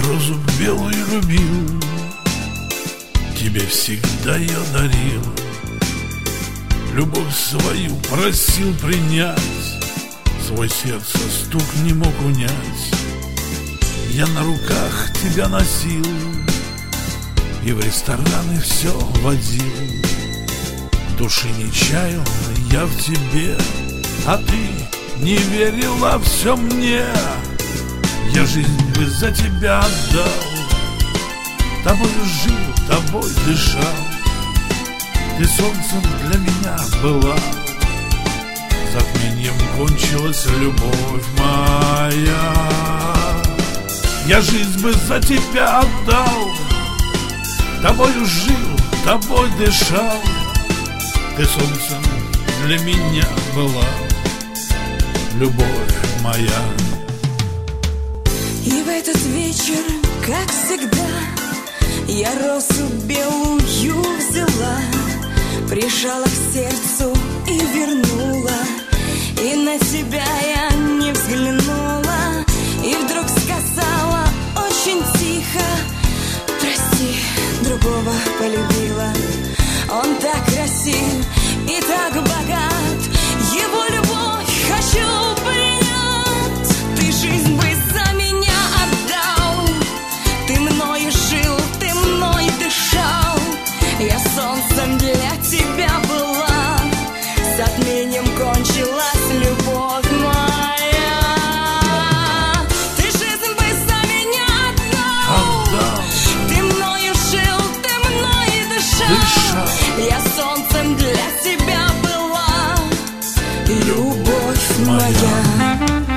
розу белую любил, тебе всегда я дарил. Любовь свою просил принять, свой сердце стук не мог унять. Я на руках тебя носил и в рестораны все водил. Души не чаял я в тебе, а ты не верила все мне. Я жизнь бы за тебя отдал, тобой жил, тобой дышал. Ты солнцем для меня была, затмением кончилась любовь моя. Я жизнь бы за тебя отдал, тобою жил, тобой дышал. Ты солнцем для меня была, любовь моя. И в этот вечер, как всегда, я розу белую взяла, прижала к сердцу и вернула. И на тебя я не взглянула, и вдруг сказала очень тихо: прости, другого полюбила. Он так красив и так богат, его любовь хочу принять. Ты жизнь бы за меня отдал, ты мною жил, ты мной дышал. Я солнцем для тебя была, затмением кончилась любовь моя. Ты жизнь бы за меня отдал, ты мною жил, ты мной дышал. Я солнцем для тебя была, любовь моя.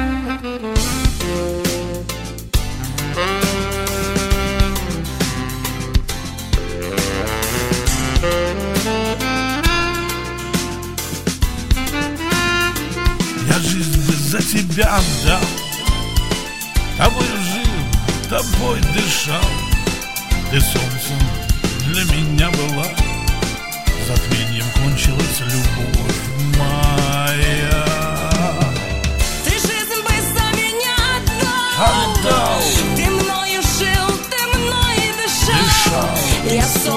Я жизнь бы за тебя отдал, тобой жил, тобой дышал. Ты солнцем для меня была, затмением кончилась любовь моя. Ты жизнь бы за меня отдал, ты мною жил, ты мной дышал. Я